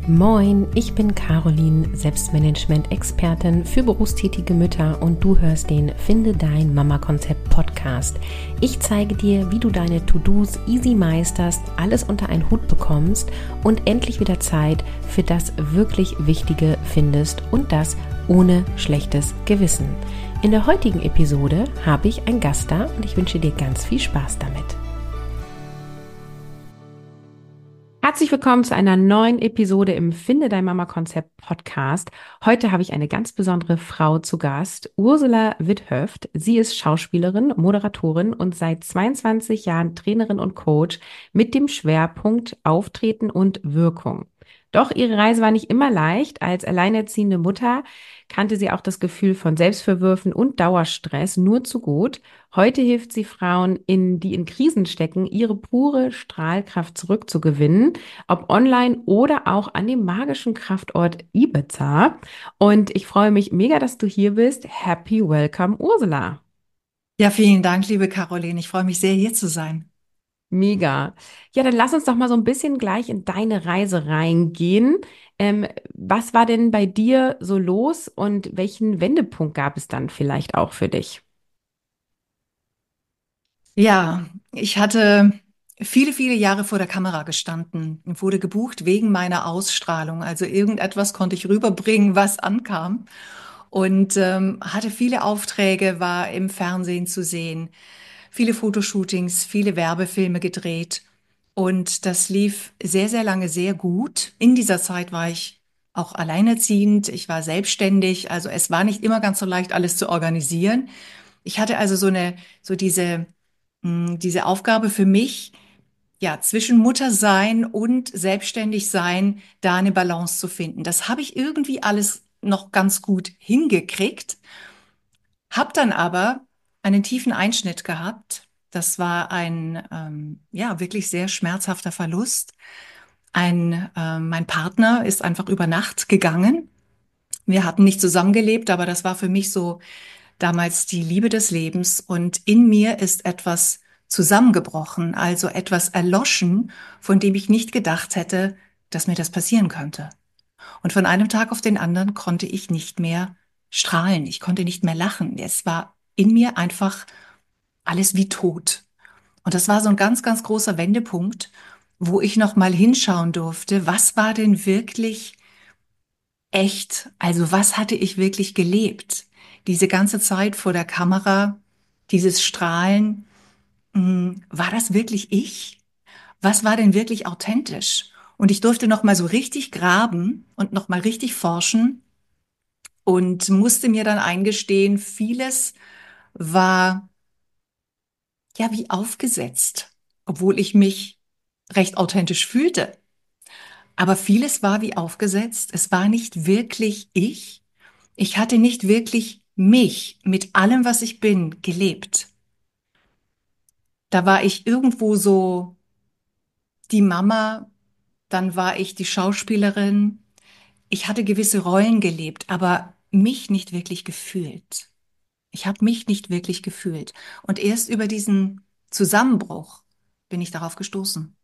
Moin, ich bin Caroline, Selbstmanagement-Expertin für berufstätige Mütter und du hörst den Finde dein Mama-Konzept Podcast. Ich zeige dir, wie du deine To-Dos easy meisterst, alles unter einen Hut bekommst und endlich wieder Zeit für das wirklich Wichtige findest und das ohne schlechtes Gewissen. In der heutigen Episode habe ich einen Gast da und ich wünsche dir ganz viel Spaß damit. Herzlich willkommen zu einer neuen Episode im Finde dein Mama-Konzept Podcast. Heute habe ich eine ganz besondere Frau zu Gast, Ursula Withöft. Sie ist Schauspielerin, Moderatorin und seit 22 Jahren Trainerin und Coach mit dem Schwerpunkt Auftreten und Wirkung. Doch ihre Reise war nicht immer leicht. Als alleinerziehende Mutter kannte sie auch das Gefühl von Selbstverwürfen und Dauerstress nur zu gut. Heute hilft sie Frauen, die in Krisen stecken, ihre pure Strahlkraft zurückzugewinnen, ob online oder auch an dem magischen Kraftort Ibiza. Und ich freue mich mega, dass du hier bist. Happy Welcome, Ursula. Ja, vielen Dank, liebe Caroline. Ich freue mich sehr, hier zu sein. Mega. Ja, dann lass uns doch mal so ein bisschen gleich in deine Reise reingehen. Was war denn bei dir so los und welchen Wendepunkt gab es dann vielleicht auch für dich? Ja, ich hatte viele, viele Jahre vor der Kamera gestanden und wurde gebucht wegen meiner Ausstrahlung. Also irgendetwas konnte ich rüberbringen, was ankam. Und hatte viele Aufträge, war im Fernsehen zu sehen, viele Fotoshootings, viele Werbefilme gedreht. Und das lief sehr, sehr lange sehr gut. In dieser Zeit war ich auch alleinerziehend, ich war selbstständig, also es war nicht immer ganz so leicht, alles zu organisieren. Ich hatte also diese Aufgabe für mich, ja, zwischen Muttersein und Selbstständigsein da eine Balance zu finden. Das habe ich irgendwie alles noch ganz gut hingekriegt, habe dann aber einen tiefen Einschnitt gehabt. Das war ein, ja, wirklich sehr schmerzhafter Verlust. Mein Partner ist einfach über Nacht gegangen. Wir hatten nicht zusammengelebt, aber das war für mich so damals die Liebe des Lebens und in mir ist etwas zusammengebrochen, also etwas erloschen, von dem ich nicht gedacht hätte, dass mir das passieren könnte. Und von einem Tag auf den anderen konnte ich nicht mehr strahlen, ich konnte nicht mehr lachen. Es war in mir einfach alles wie tot. Und das war so ein ganz, ganz großer Wendepunkt, wo ich noch mal hinschauen durfte, was war denn wirklich echt? Also was hatte ich wirklich gelebt? Diese ganze Zeit vor der Kamera, dieses Strahlen, war das wirklich ich? Was war denn wirklich authentisch? Und ich durfte noch mal so richtig graben und noch mal richtig forschen und musste mir dann eingestehen, vieles war ja wie aufgesetzt, obwohl ich mich recht authentisch fühlte. Aber vieles war wie aufgesetzt. Es war nicht wirklich ich. Ich hatte nicht wirklich mich mit allem, was ich bin, gelebt. Da war ich irgendwo so die Mama, dann war ich die Schauspielerin. Ich hatte gewisse Rollen gelebt, aber mich nicht wirklich gefühlt. Ich habe mich nicht wirklich gefühlt. Und erst über diesen Zusammenbruch bin ich darauf gestoßen.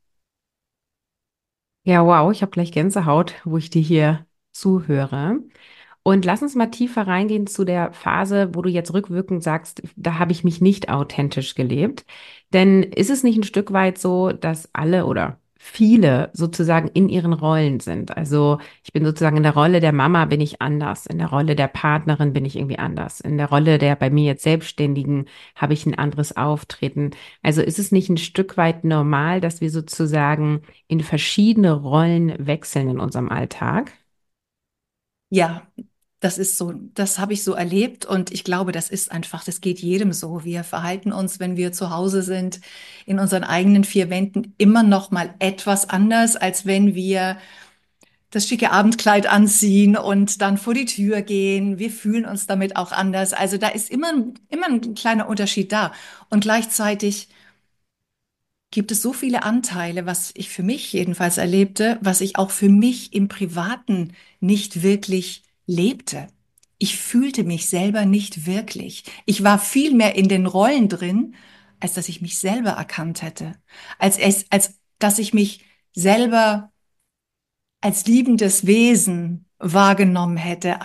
Ja, wow, ich habe gleich Gänsehaut, wo ich dir hier zuhöre. Und lass uns mal tiefer reingehen zu der Phase, wo du jetzt rückwirkend sagst, da habe ich mich nicht authentisch gelebt. Denn ist es nicht ein Stück weit so, dass alle oder viele sozusagen in ihren Rollen sind? Also ich bin sozusagen in der Rolle der Mama bin ich anders, in der Rolle der Partnerin bin ich irgendwie anders, in der Rolle der bei mir jetzt Selbstständigen habe ich ein anderes Auftreten. Also ist es nicht ein Stück weit normal, dass wir sozusagen in verschiedene Rollen wechseln in unserem Alltag? Ja, das ist so, das habe ich so erlebt und ich glaube, das ist einfach, das geht jedem so. Wir verhalten uns, wenn wir zu Hause sind, in unseren eigenen vier Wänden immer noch mal etwas anders, als wenn wir das schicke Abendkleid anziehen und dann vor die Tür gehen. Wir fühlen uns damit auch anders. Also da ist immer ein kleiner Unterschied da. Und gleichzeitig gibt es so viele Anteile, was ich für mich jedenfalls erlebte, was ich auch für mich im Privaten nicht wirklich lebte. Ich fühlte mich selber nicht wirklich. Ich war viel mehr in den Rollen drin, als dass ich mich selber erkannt hätte. Als dass ich mich selber als liebendes Wesen wahrgenommen hätte,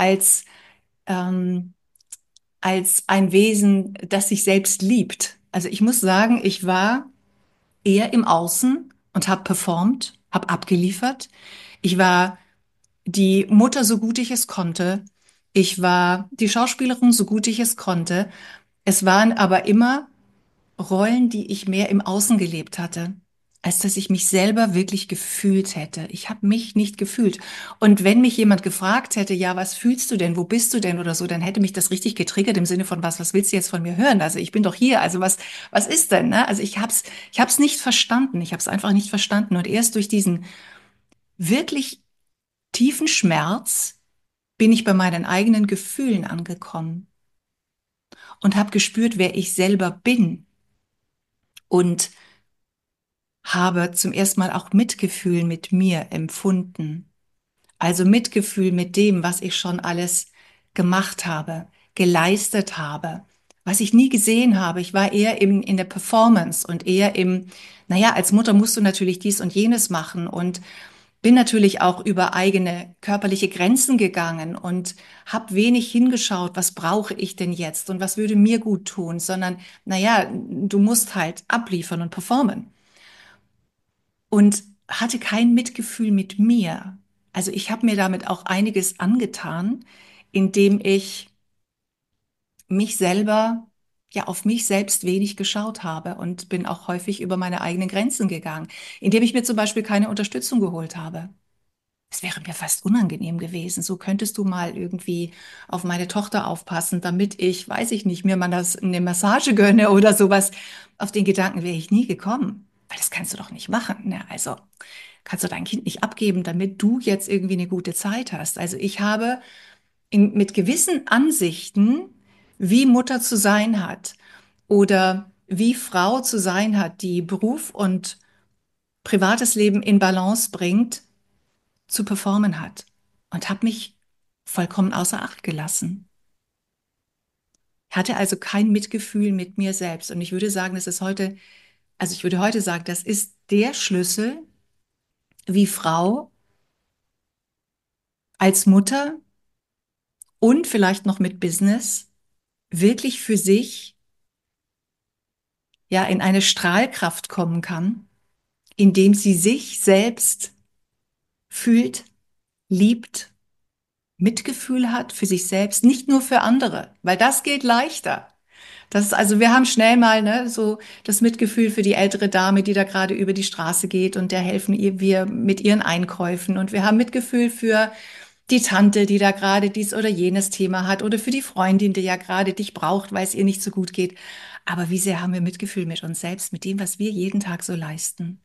ähm, als ein Wesen, das sich selbst liebt. Also ich muss sagen, ich war eher im Außen und habe performt, habe abgeliefert. Ich war die Mutter, so gut ich es konnte. Ich war die Schauspielerin, so gut ich es konnte. Es waren aber immer Rollen, die ich mehr im Außen gelebt hatte, als dass ich mich selber wirklich gefühlt hätte. Ich habe mich nicht gefühlt. Und wenn mich jemand gefragt hätte, ja, was fühlst du denn, wo bist du denn oder so, dann hätte mich das richtig getriggert im Sinne von, was willst du jetzt von mir hören? Also ich bin doch hier, also was ist denn, ne? Also ich hab's nicht verstanden. Ich habe es einfach nicht verstanden. Und erst durch diesen wirklich tiefen Schmerz bin ich bei meinen eigenen Gefühlen angekommen und habe gespürt, wer ich selber bin und habe zum ersten Mal auch Mitgefühl mit mir empfunden. Also Mitgefühl mit dem, was ich schon alles gemacht habe, geleistet habe, was ich nie gesehen habe. Ich war eher in der Performance und eher naja, als Mutter musst du natürlich dies und jenes machen und bin natürlich auch über eigene körperliche Grenzen gegangen und habe wenig hingeschaut, was brauche ich denn jetzt und was würde mir gut tun, sondern naja, du musst halt abliefern und performen und hatte kein Mitgefühl mit mir. Also ich habe mir damit auch einiges angetan, indem ich mich selber, ja, auf mich selbst wenig geschaut habe und bin auch häufig über meine eigenen Grenzen gegangen, indem ich mir zum Beispiel keine Unterstützung geholt habe. Es wäre mir fast unangenehm gewesen. So könntest du mal irgendwie auf meine Tochter aufpassen, damit ich, weiß ich nicht, mir mal eine Massage gönne oder sowas. Auf den Gedanken wäre ich nie gekommen. Weil das kannst du doch nicht machen. Ne? Also kannst du dein Kind nicht abgeben, damit du jetzt irgendwie eine gute Zeit hast. Also ich habe mit gewissen Ansichten, wie Mutter zu sein hat oder wie Frau zu sein hat, die Beruf und privates Leben in Balance bringt, zu performen hat und habe mich vollkommen außer Acht gelassen. Hatte also kein Mitgefühl mit mir selbst. Und ich würde sagen, das ist heute, also ich würde heute sagen, das ist der Schlüssel, wie Frau als Mutter und vielleicht noch mit Business wirklich für sich ja in eine Strahlkraft kommen kann, indem sie sich selbst fühlt, liebt, Mitgefühl hat für sich selbst, nicht nur für andere, weil das geht leichter. Das ist also, wir haben schnell mal, ne, so das Mitgefühl für die ältere Dame, die da gerade über die Straße geht und der helfen ihr wir mit ihren Einkäufen. Und wir haben Mitgefühl für die Tante, die da gerade dies oder jenes Thema hat oder für die Freundin, die ja gerade dich braucht, weil es ihr nicht so gut geht. Aber wie sehr haben wir Mitgefühl mit uns selbst, mit dem, was wir jeden Tag so leisten?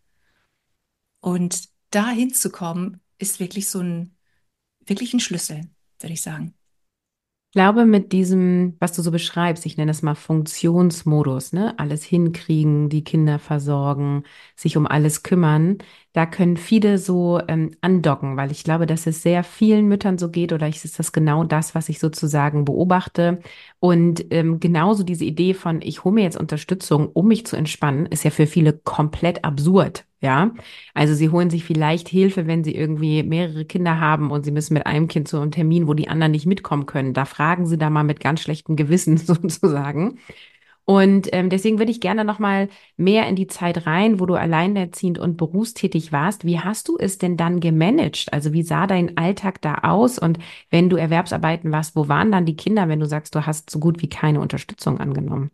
Und dahin zu kommen, ist wirklich ein Schlüssel, würde ich sagen. Ich glaube, mit diesem, was du so beschreibst, ich nenne es mal Funktionsmodus, ne? Alles hinkriegen, die Kinder versorgen, sich um alles kümmern, da können viele so andocken, weil ich glaube, dass es sehr vielen Müttern so geht oder ist das genau das, was ich sozusagen beobachte. Und genauso diese Idee von, ich hole mir jetzt Unterstützung, um mich zu entspannen, ist ja für viele komplett absurd. Ja, also sie holen sich vielleicht Hilfe, wenn sie irgendwie mehrere Kinder haben und sie müssen mit einem Kind zu einem Termin, wo die anderen nicht mitkommen können. Da fragen sie da mal mit ganz schlechtem Gewissen sozusagen. Und deswegen würde ich gerne noch mal mehr in die Zeit rein, wo du alleinerziehend und berufstätig warst. Wie hast du es denn dann gemanagt? Also wie sah dein Alltag da aus? Und wenn du Erwerbsarbeiten warst, wo waren dann die Kinder, wenn du sagst, du hast so gut wie keine Unterstützung angenommen?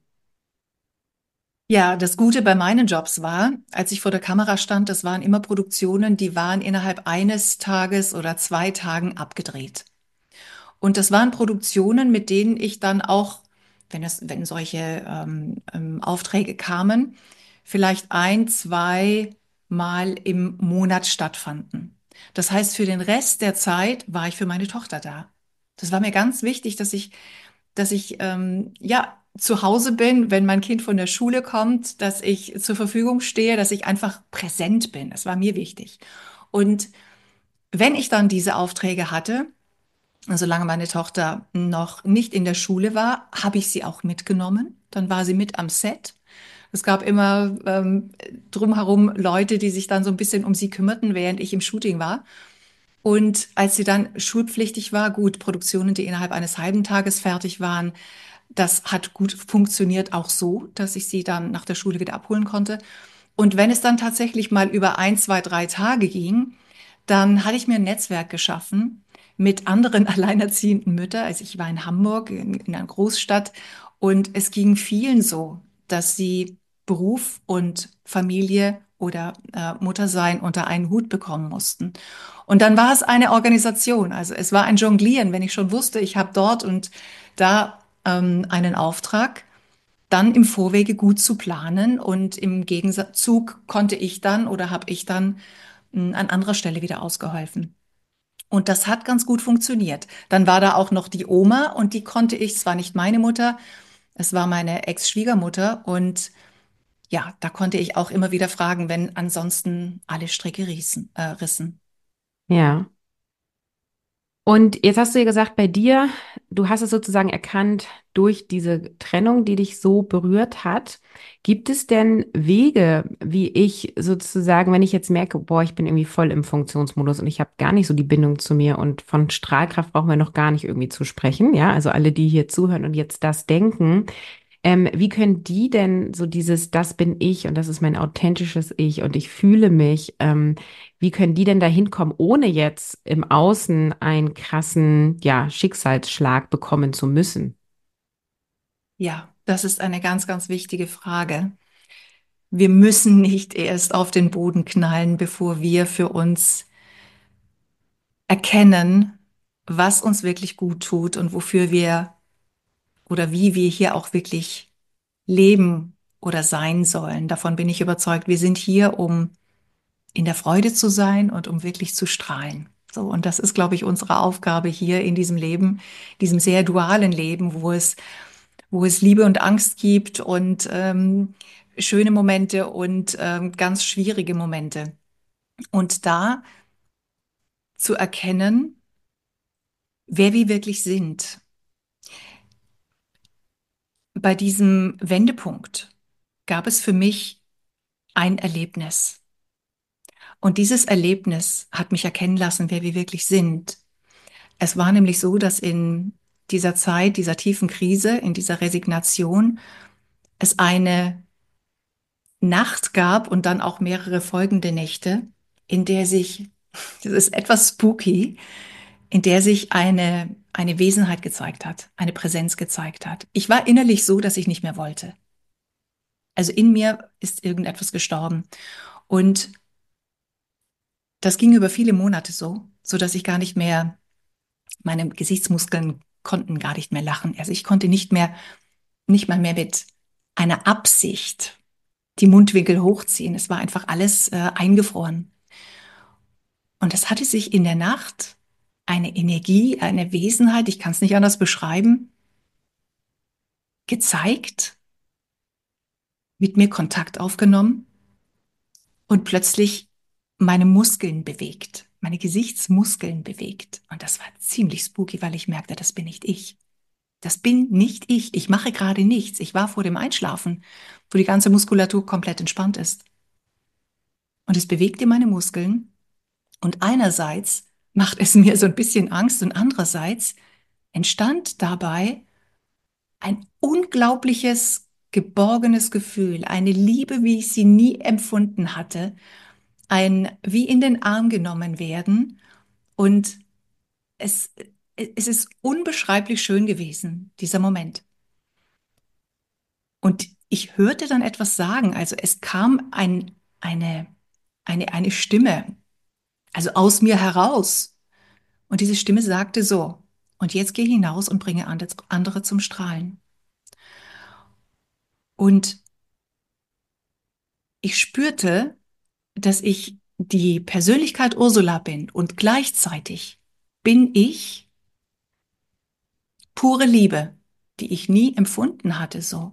Ja, das Gute bei meinen Jobs war, als ich vor der Kamera stand, das waren immer Produktionen, die waren innerhalb eines Tages oder 2 Tagen abgedreht. Und das waren Produktionen, mit denen ich dann auch, wenn solche Aufträge kamen, vielleicht ein, zwei Mal im Monat stattfanden. Das heißt, für den Rest der Zeit war ich für meine Tochter da. Das war mir ganz wichtig, dass ich ja zu Hause bin, wenn mein Kind von der Schule kommt, dass ich zur Verfügung stehe, dass ich einfach präsent bin. Das war mir wichtig. Und wenn ich dann diese Aufträge hatte, solange meine Tochter noch nicht in der Schule war, habe ich sie auch mitgenommen. Dann war sie mit am Set. Es gab immer drumherum Leute, die sich dann so ein bisschen um sie kümmerten, während ich im Shooting war. Und als sie dann schulpflichtig war, gut, Produktionen, die innerhalb eines halben Tages fertig waren, das hat gut funktioniert auch so, dass ich sie dann nach der Schule wieder abholen konnte. Und wenn es dann tatsächlich mal über ein, zwei, 3 Tage ging, dann hatte ich mir ein Netzwerk geschaffen mit anderen alleinerziehenden Müttern. Also ich war in Hamburg, in einer Großstadt, und es ging vielen so, dass sie Beruf und Familie oder Muttersein unter einen Hut bekommen mussten. Und dann war es eine Organisation. Also es war ein Jonglieren, wenn ich schon wusste, ich habe dort und da einen Auftrag, dann im Vorwege gut zu planen, und im Gegenzug konnte ich dann oder habe ich dann an anderer Stelle wieder ausgeholfen. Und das hat ganz gut funktioniert. Dann war da auch noch die Oma, und die konnte ich, es war nicht meine Mutter, es war meine Ex-Schwiegermutter, und ja, da konnte ich auch immer wieder fragen, wenn ansonsten alle Stricke rissen. Ja. Und jetzt hast du ja gesagt, bei dir, du hast es sozusagen erkannt durch diese Trennung, die dich so berührt hat. Gibt es denn Wege, wie ich sozusagen, wenn ich jetzt merke, boah, ich bin irgendwie voll im Funktionsmodus und ich habe gar nicht so die Bindung zu mir, und von Strahlkraft brauchen wir noch gar nicht irgendwie zu sprechen, ja? Also alle, die hier zuhören und jetzt das denken, wie können die denn so dieses, das bin ich und das ist mein authentisches Ich und ich fühle mich, wie können die denn da hinkommen, ohne jetzt im Außen einen krassen, ja, Schicksalsschlag bekommen zu müssen? Ja, das ist eine ganz, ganz wichtige Frage. Wir müssen nicht erst auf den Boden knallen, bevor wir für uns erkennen, was uns wirklich gut tut und wofür wir oder wie wir hier auch wirklich leben oder sein sollen. Davon bin ich überzeugt. Wir sind hier, um in der Freude zu sein und um wirklich zu strahlen. So, und das ist, glaube ich, unsere Aufgabe hier in diesem Leben, diesem sehr dualen Leben, wo es Liebe und Angst gibt und schöne Momente und ganz schwierige Momente. Und da zu erkennen, wer wir wirklich sind. Bei diesem Wendepunkt gab es für mich ein Erlebnis. Und dieses Erlebnis hat mich erkennen lassen, wer wir wirklich sind. Es war nämlich so, dass in dieser Zeit, dieser tiefen Krise, in dieser Resignation, es eine Nacht gab und dann auch mehrere folgende Nächte, in der sich, das ist etwas spooky, in der sich eine Wesenheit gezeigt hat, eine Präsenz gezeigt hat. Ich war innerlich so, dass ich nicht mehr wollte. Also in mir ist irgendetwas gestorben. Und das ging über viele Monate so, so dass ich gar nicht mehr, meine Gesichtsmuskeln konnten gar nicht mehr lachen. Also ich konnte nicht mal mehr mit einer Absicht die Mundwinkel hochziehen. Es war einfach alles eingefroren. Und es hatte sich in der Nacht eine Energie, eine Wesenheit, ich kann es nicht anders beschreiben, gezeigt, mit mir Kontakt aufgenommen und plötzlich meine Muskeln bewegt, meine Gesichtsmuskeln bewegt. Und das war ziemlich spooky, weil ich merkte, das bin nicht ich. Das bin nicht ich. Ich mache gerade nichts. Ich war vor dem Einschlafen, wo die ganze Muskulatur komplett entspannt ist. Und es bewegte meine Muskeln. Und einerseits macht es mir so ein bisschen Angst, und andererseits entstand dabei ein unglaubliches, geborgenes Gefühl, eine Liebe, wie ich sie nie empfunden hatte, ein wie in den Arm genommen werden. Und es, es ist unbeschreiblich schön gewesen, dieser Moment. Und ich hörte dann etwas sagen, also es kam eine Stimme, also aus mir heraus. Und diese Stimme sagte so: Und jetzt geh hinaus und bringe andere zum Strahlen. Und ich spürte, dass ich die Persönlichkeit Ursula bin, und gleichzeitig bin ich pure Liebe, die ich nie empfunden hatte so.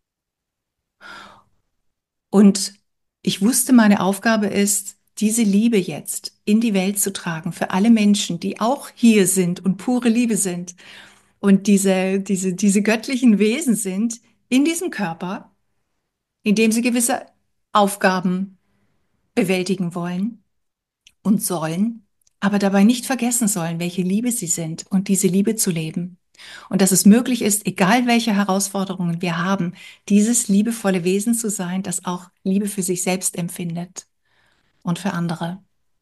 Und ich wusste, meine Aufgabe ist, diese Liebe jetzt in die Welt zu tragen für alle Menschen, die auch hier sind und pure Liebe sind und diese göttlichen Wesen sind in diesem Körper, in dem sie gewisse Aufgaben bewältigen wollen und sollen. aber dabei nicht vergessen sollen, welche Liebe sie sind und diese Liebe zu leben. Und dass es möglich ist, egal welche Herausforderungen wir haben, dieses liebevolle Wesen zu sein, das auch Liebe für sich selbst empfindet und für andere.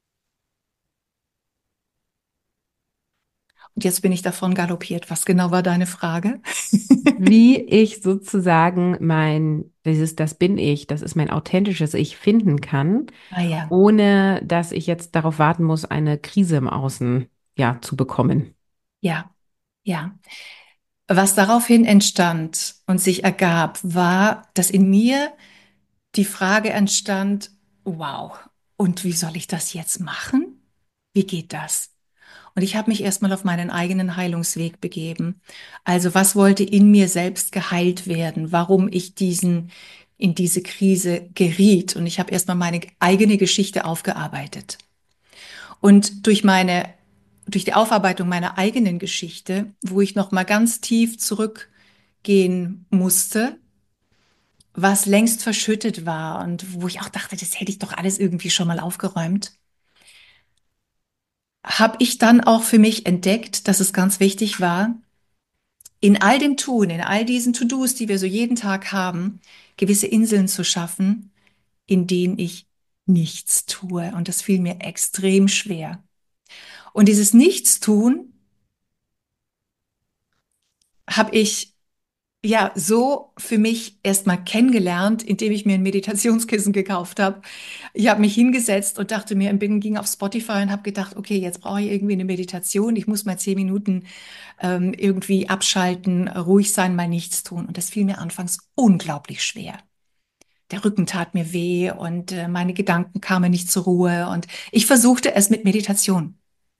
Und jetzt bin ich davon galoppiert. Was genau war deine Frage? Wie ich sozusagen das bin ich, das ist mein authentisches Ich finden kann, Ah ja, ohne dass ich jetzt darauf warten muss, eine Krise im Außen, ja, zu bekommen. ja, ja. Was daraufhin entstand und sich ergab, war, dass in mir die Frage entstand, wow, und wie soll ich das jetzt machen? Wie geht das? Und ich habe mich erstmal auf meinen eigenen Heilungsweg begeben. Also was wollte in mir selbst geheilt werden? Warum ich in diese Krise geriet? Und ich habe erstmal meine eigene Geschichte aufgearbeitet. Und durch die Aufarbeitung meiner eigenen Geschichte, wo ich noch mal ganz tief zurückgehen musste, was längst verschüttet war und wo ich auch dachte, das hätte ich doch alles irgendwie schon mal aufgeräumt, habe ich dann auch für mich entdeckt, dass es ganz wichtig war, in all dem Tun, in all diesen To-Dos, die wir so jeden Tag haben, gewisse Inseln zu schaffen, in denen ich nichts tue. Und das fiel mir extrem schwer. Und dieses Nichtstun habe ich ja so für mich erstmal kennengelernt, indem ich mir ein Meditationskissen gekauft habe. Ich habe mich hingesetzt und dachte mir, ging auf Spotify und habe gedacht, okay, jetzt brauche ich irgendwie eine Meditation. Ich muss mal 10 Minuten irgendwie abschalten, ruhig sein, mal nichts tun. Und das fiel mir anfangs unglaublich schwer. Der Rücken tat mir weh und meine Gedanken kamen nicht zur Ruhe. Und ich versuchte es mit Meditation.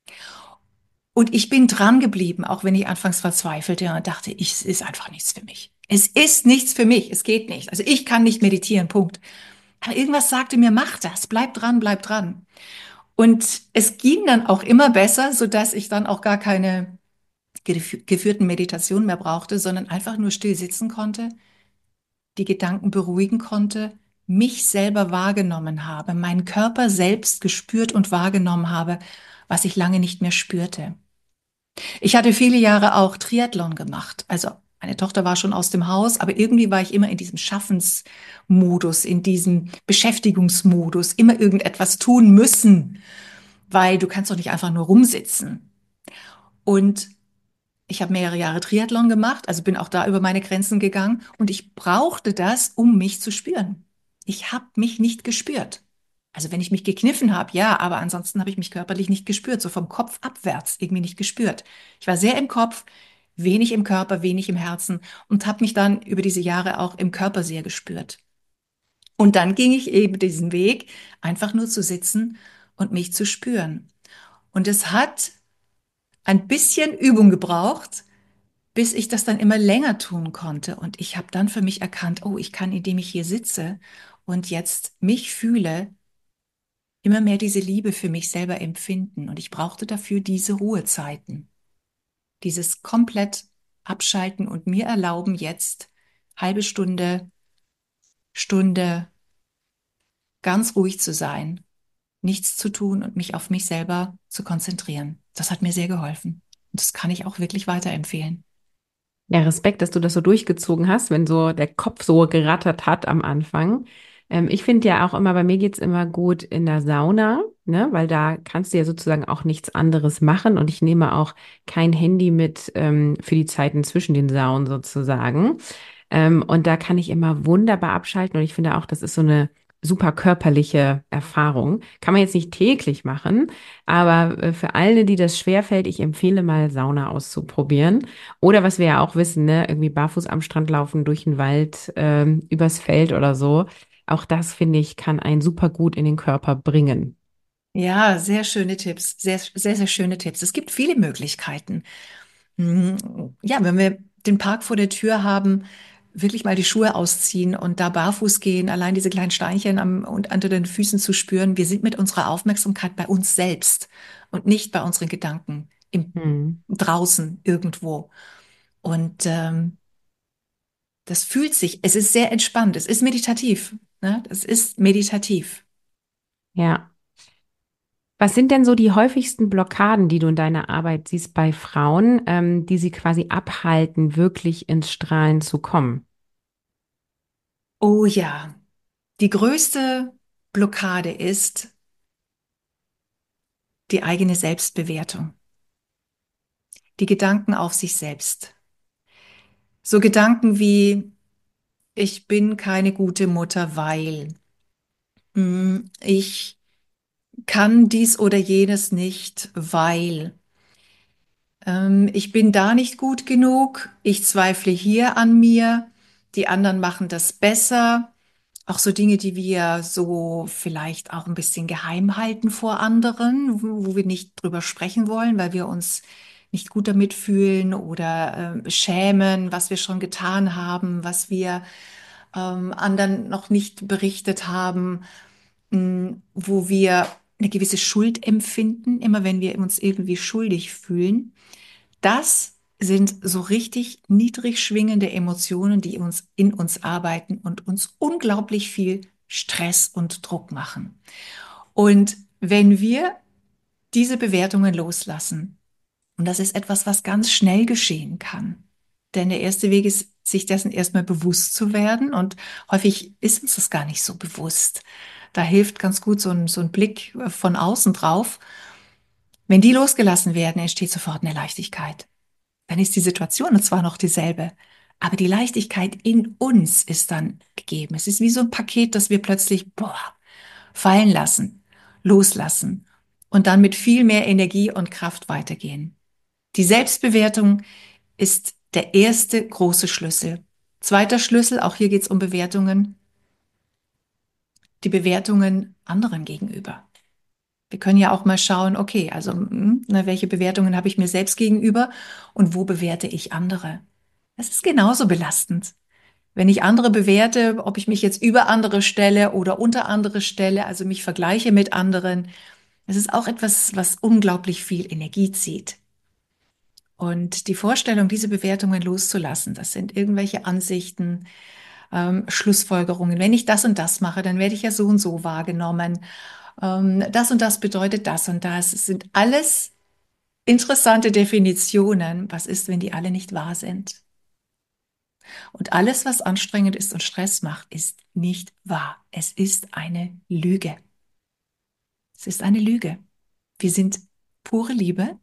Und ich bin dran geblieben, auch wenn ich anfangs verzweifelte und dachte, es ist einfach nichts für mich. Es ist nichts für mich. Es geht nicht. Also ich kann nicht meditieren, Punkt. Aber irgendwas sagte mir, mach das. Bleib dran, bleib dran. Und es ging dann auch immer besser, sodass ich dann auch gar keine geführten Meditationen mehr brauchte, sondern einfach nur still sitzen konnte, die Gedanken beruhigen konnte, mich selber wahrgenommen habe, meinen Körper selbst gespürt und wahrgenommen habe, was ich lange nicht mehr spürte. Ich hatte viele Jahre auch Triathlon gemacht. Also meine Tochter war schon aus dem Haus, aber irgendwie war ich immer in diesem Schaffensmodus, in diesem Beschäftigungsmodus, immer irgendetwas tun müssen, weil du kannst doch nicht einfach nur rumsitzen. Und ich habe mehrere Jahre Triathlon gemacht, also bin auch da über meine Grenzen gegangen und ich brauchte das, um mich zu spüren. Ich habe mich nicht gespürt. Also wenn ich mich gekniffen habe, ja, aber ansonsten habe ich mich körperlich nicht gespürt, so vom Kopf abwärts irgendwie nicht gespürt. Ich war sehr im Kopf, wenig im Körper, wenig im Herzen und habe mich dann über diese Jahre auch im Körper sehr gespürt. Und dann ging ich eben diesen Weg, einfach nur zu sitzen und mich zu spüren. Und es hat ein bisschen Übung gebraucht, bis ich das dann immer länger tun konnte. Und ich habe dann für mich erkannt, oh, ich kann, indem ich hier sitze und jetzt mich fühle, immer mehr diese Liebe für mich selber empfinden. Und ich brauchte dafür diese Ruhezeiten, dieses komplett abschalten und mir erlauben, jetzt halbe Stunde, Stunde ganz ruhig zu sein, nichts zu tun und mich auf mich selber zu konzentrieren. Das hat mir sehr geholfen. Und das kann ich auch wirklich weiterempfehlen. Ja, Respekt, dass du das so durchgezogen hast, wenn so der Kopf so gerattert hat am Anfang. Ich finde ja auch immer, bei mir geht's immer gut in der Sauna, ne, weil da kannst du ja sozusagen auch nichts anderes machen und ich nehme auch kein Handy mit für die Zeiten zwischen den Saunen sozusagen. Und da kann ich immer wunderbar abschalten und ich finde auch, das ist so eine super körperliche Erfahrung. Kann man jetzt nicht täglich machen, aber für alle, die das schwerfällt, ich empfehle mal Sauna auszuprobieren. Oder was wir ja auch wissen, ne, irgendwie barfuß am Strand laufen, durch den Wald, übers Feld oder so. Auch das, finde ich, kann einen super gut in den Körper bringen. Ja, sehr schöne Tipps, sehr, sehr, sehr schöne Tipps. Es gibt viele Möglichkeiten. Ja, wenn wir den Park vor der Tür haben, wirklich mal die Schuhe ausziehen und da barfuß gehen, allein diese kleinen Steinchen und unter den Füßen zu spüren. Wir sind mit unserer Aufmerksamkeit bei uns selbst und nicht bei unseren Gedanken Hm. draußen irgendwo. Und das fühlt sich, es ist sehr entspannt, es ist meditativ, ne? Es ist meditativ. Ja. Was sind denn so die häufigsten Blockaden, die du in deiner Arbeit siehst bei Frauen, die sie quasi abhalten, wirklich ins Strahlen zu kommen? Oh ja, die größte Blockade ist die eigene Selbstbewertung, die Gedanken auf sich selbst. So Gedanken wie, ich bin keine gute Mutter, weil ich kann dies oder jenes nicht, weil ich bin da nicht gut genug, ich zweifle hier an mir, die anderen machen das besser. Auch so Dinge, die wir so vielleicht auch ein bisschen geheim halten vor anderen, wo wir nicht drüber sprechen wollen, weil wir uns nicht gut damit fühlen oder schämen, was wir schon getan haben, was wir anderen noch nicht berichtet haben, wo wir eine gewisse Schuld empfinden, immer wenn wir uns irgendwie schuldig fühlen. Das sind so richtig niedrig schwingende Emotionen, die uns in uns arbeiten und uns unglaublich viel Stress und Druck machen. Und wenn wir diese Bewertungen loslassen, und das ist etwas, was ganz schnell geschehen kann, denn der erste Weg ist, sich dessen erstmal bewusst zu werden und häufig ist uns das gar nicht so bewusst. Da hilft ganz gut so ein Blick von außen drauf. Wenn die losgelassen werden, entsteht sofort eine Leichtigkeit. Dann ist die Situation zwar noch dieselbe, aber die Leichtigkeit in uns ist dann gegeben. Es ist wie so ein Paket, das wir plötzlich fallen lassen, loslassen und dann mit viel mehr Energie und Kraft weitergehen. Die Selbstbewertung ist der erste große Schlüssel. Zweiter Schlüssel, auch hier geht es um Bewertungen, die Bewertungen anderen gegenüber. Wir können ja auch mal schauen, okay, also welche Bewertungen habe ich mir selbst gegenüber und wo bewerte ich andere? Das ist genauso belastend. Wenn ich andere bewerte, ob ich mich jetzt über andere stelle oder unter andere stelle, also mich vergleiche mit anderen, das ist auch etwas, was unglaublich viel Energie zieht. Und die Vorstellung, diese Bewertungen loszulassen, das sind irgendwelche Ansichten, Schlussfolgerungen. Wenn ich das und das mache, dann werde ich ja so und so wahrgenommen. Das und das bedeutet das und das. Es sind alles interessante Definitionen. Was ist, wenn die alle nicht wahr sind? Und alles, was anstrengend ist und Stress macht, ist nicht wahr. Es ist eine Lüge. Es ist eine Lüge. Wir sind pure Liebe.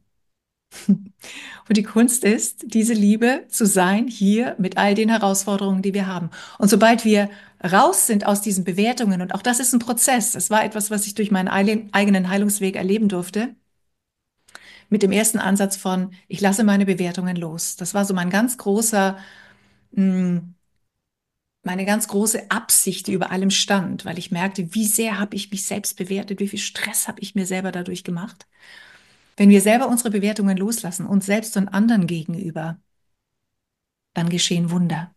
Und die Kunst ist, diese Liebe zu sein hier mit all den Herausforderungen, die wir haben. Und sobald wir raus sind aus diesen Bewertungen, und auch das ist ein Prozess, das war etwas, was ich durch meinen eigenen Heilungsweg erleben durfte, mit dem ersten Ansatz von, ich lasse meine Bewertungen los. Das war so mein ganz großer, mh, meine ganz große Absicht, die über allem stand, weil ich merkte, wie sehr habe ich mich selbst bewertet, wie viel Stress habe ich mir selber dadurch gemacht. Wenn wir selber unsere Bewertungen loslassen, uns selbst und anderen gegenüber, dann geschehen Wunder.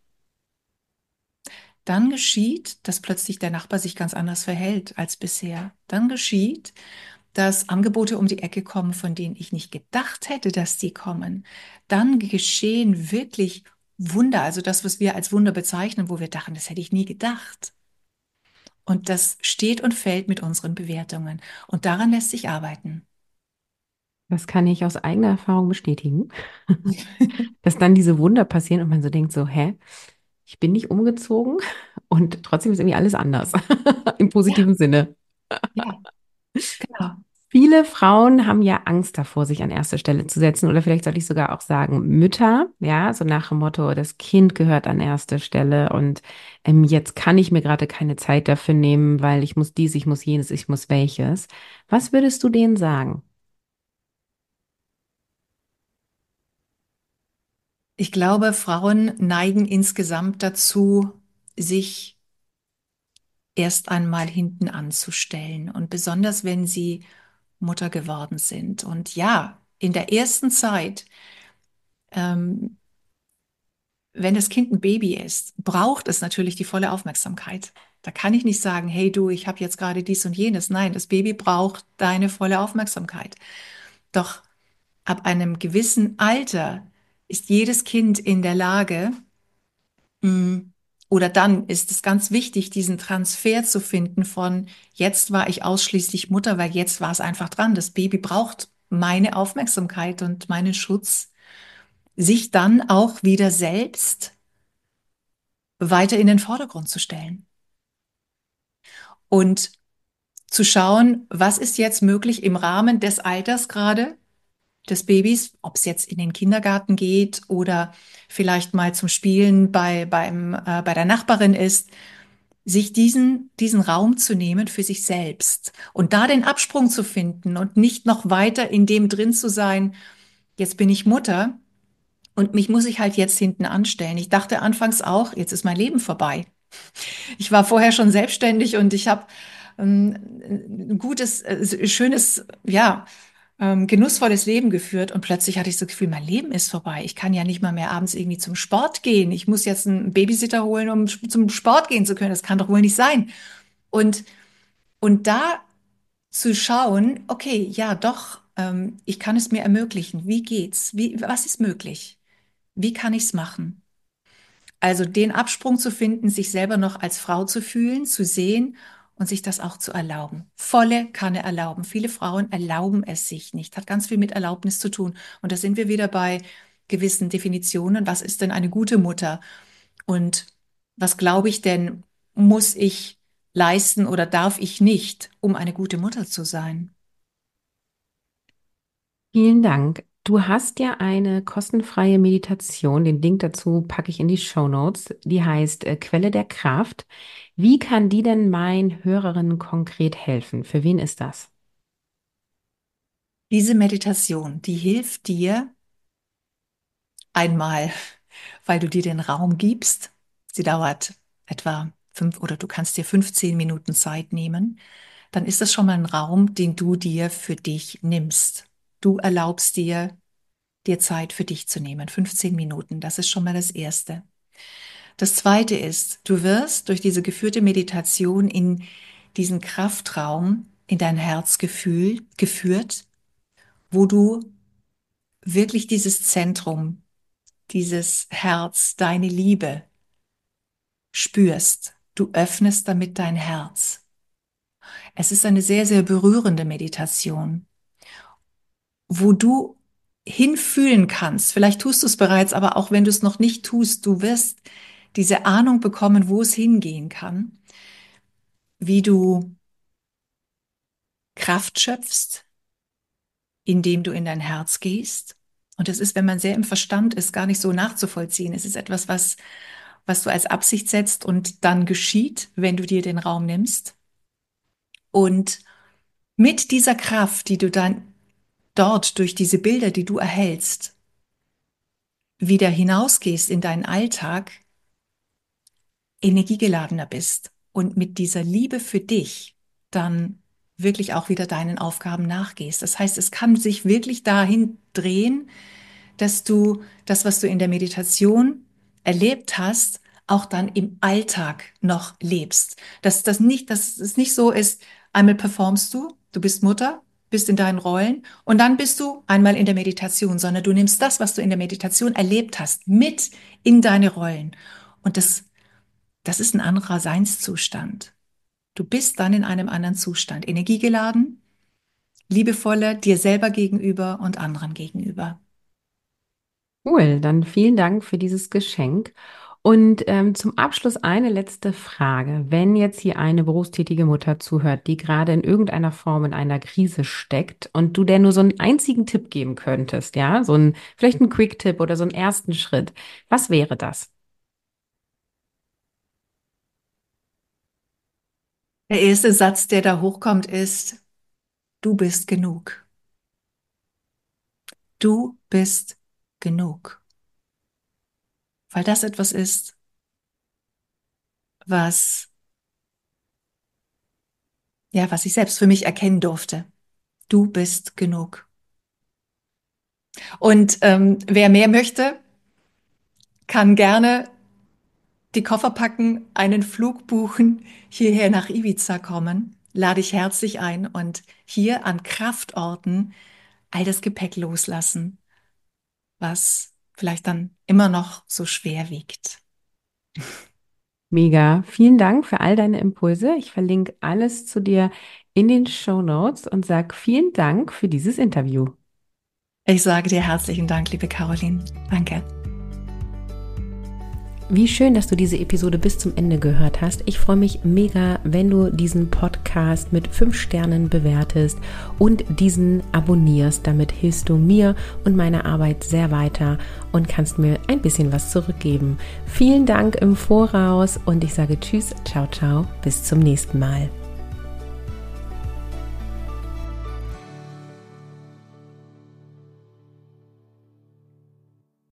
Dann geschieht, dass plötzlich der Nachbar sich ganz anders verhält als bisher. Dann geschieht, dass Angebote um die Ecke kommen, von denen ich nicht gedacht hätte, dass die kommen. Dann geschehen wirklich Wunder, also das, was wir als Wunder bezeichnen, wo wir dachten, das hätte ich nie gedacht. Und das steht und fällt mit unseren Bewertungen. Und daran lässt sich arbeiten. Das kann ich aus eigener Erfahrung bestätigen, dass dann diese Wunder passieren und man so denkt so, hä, ich bin nicht umgezogen und trotzdem ist irgendwie alles anders. Im Ja, positiven Sinne. ja, genau. Viele Frauen haben ja Angst davor, sich an erste Stelle zu setzen. Oder vielleicht sollte ich sogar auch sagen, Mütter, ja, so nach dem Motto, das Kind gehört an erste Stelle und jetzt kann ich mir gerade keine Zeit dafür nehmen, weil ich muss dies, ich muss jenes, ich muss welches. Was würdest du denen sagen? Ich glaube, Frauen neigen insgesamt dazu, sich erst einmal hinten anzustellen. Und besonders wenn sie Mutter geworden sind. Und ja, in der ersten Zeit, ähm, wenn das Kind ein Baby ist, braucht es natürlich die volle Aufmerksamkeit. Da kann ich nicht sagen, hey du, ich habe jetzt gerade dies und jenes. Nein, das Baby braucht deine volle Aufmerksamkeit. Doch ab einem gewissen Alter ist jedes Kind in der Lage, mh, oder dann ist es ganz wichtig, diesen Transfer zu finden von jetzt war ich ausschließlich Mutter, weil jetzt war es einfach dran. Das Baby braucht meine Aufmerksamkeit und meinen Schutz, sich dann auch wieder selbst weiter in den Vordergrund zu stellen und zu schauen, was ist jetzt möglich im Rahmen des Alters gerade des Babys, ob es jetzt in den Kindergarten geht oder vielleicht mal zum Spielen bei der Nachbarin ist, sich diesen Raum zu nehmen für sich selbst und da den Absprung zu finden und nicht noch weiter in dem drin zu sein, jetzt bin ich Mutter und mich muss ich halt jetzt hinten anstellen. Ich dachte anfangs auch, jetzt ist mein Leben vorbei. Ich war vorher schon selbstständig und ich habe ein gutes, schönes, ja, genussvolles Leben geführt und plötzlich hatte ich so das Gefühl, mein Leben ist vorbei. Ich kann ja nicht mal mehr abends irgendwie zum Sport gehen. Ich muss jetzt einen Babysitter holen, um zum Sport gehen zu können. Das kann doch wohl nicht sein. Und, und da zu schauen, okay, ja, doch, ich kann es mir ermöglichen. Wie geht's? Was ist möglich? Wie kann ich es machen? Also den Absprung zu finden, sich selber noch als Frau zu fühlen, zu sehen und sich das auch zu erlauben. Volle Kanne erlauben. Viele Frauen erlauben es sich nicht. Hat ganz viel mit Erlaubnis zu tun. Und da sind wir wieder bei gewissen Definitionen. Was ist denn eine gute Mutter? Und was glaube ich denn, muss ich leisten oder darf ich nicht, um eine gute Mutter zu sein? Vielen Dank. Du hast ja eine kostenfreie Meditation. Den Link dazu packe ich in die Show Notes. Die heißt Quelle der Kraft. Wie kann die denn meinen Hörerinnen konkret helfen? Für wen ist das? Diese Meditation, die hilft dir einmal, weil du dir den Raum gibst. Sie dauert etwa 15 Minuten Zeit nehmen. Dann ist das schon mal ein Raum, den du dir für dich nimmst. Du erlaubst dir Zeit für dich zu nehmen. 15 Minuten, das ist schon mal das Erste. Das Zweite ist, du wirst durch diese geführte Meditation in diesen Kraftraum, in dein Herzgefühl geführt, wo du wirklich dieses Zentrum, dieses Herz, deine Liebe spürst. Du öffnest damit dein Herz. Es ist eine sehr, sehr berührende Meditation, wo du hinfühlen kannst. Vielleicht tust du es bereits, aber auch wenn du es noch nicht tust, du wirst diese Ahnung bekommen, wo es hingehen kann, wie du Kraft schöpfst, indem du in dein Herz gehst. Und es ist, wenn man sehr im Verstand ist, gar nicht so nachzuvollziehen. Es ist etwas, was du als Absicht setzt und dann geschieht, wenn du dir den Raum nimmst. Und mit dieser Kraft, die du dann dort durch diese Bilder, die du erhältst, wieder hinausgehst in deinen Alltag, energiegeladener bist und mit dieser Liebe für dich dann wirklich auch wieder deinen Aufgaben nachgehst. Das heißt, es kann sich wirklich dahin drehen, dass du das, was du in der Meditation erlebt hast, auch dann im Alltag noch lebst. Dass es nicht so ist, einmal performst du bist Mutter, bist in deinen Rollen und dann bist du einmal in der Meditation, sondern du nimmst das, was du in der Meditation erlebt hast, mit in deine Rollen. Und das ist ein anderer Seinszustand. Du bist dann in einem anderen Zustand, energiegeladen, liebevoller dir selber gegenüber und anderen gegenüber. Cool, dann vielen Dank für dieses Geschenk. Und zum Abschluss eine letzte Frage. Wenn jetzt hier eine berufstätige Mutter zuhört, die gerade in irgendeiner Form in einer Krise steckt und du der nur so einen einzigen Tipp geben könntest, ja, vielleicht einen Quick-Tipp oder so einen ersten Schritt, was wäre das? Der erste Satz, der da hochkommt, ist, du bist genug. Du bist genug. Weil das etwas ist, was, ja, was ich selbst für mich erkennen durfte. Du bist genug. Und wer mehr möchte, kann gerne die Koffer packen, einen Flug buchen, hierher nach Ibiza kommen. Lade ich herzlich ein und hier an Kraftorten all das Gepäck loslassen, was vielleicht dann immer noch so schwer wiegt. Mega. Vielen Dank für all deine Impulse. Ich verlinke alles zu dir in den Shownotes und sage vielen Dank für dieses Interview. Ich sage dir herzlichen Dank, liebe Caroline. Danke. Wie schön, dass du diese Episode bis zum Ende gehört hast. Ich freue mich mega, wenn du diesen Podcast mit 5 Sternen bewertest und diesen abonnierst. Damit hilfst du mir und meiner Arbeit sehr weiter und kannst mir ein bisschen was zurückgeben. Vielen Dank im Voraus und ich sage Tschüss, ciao, ciao, bis zum nächsten Mal.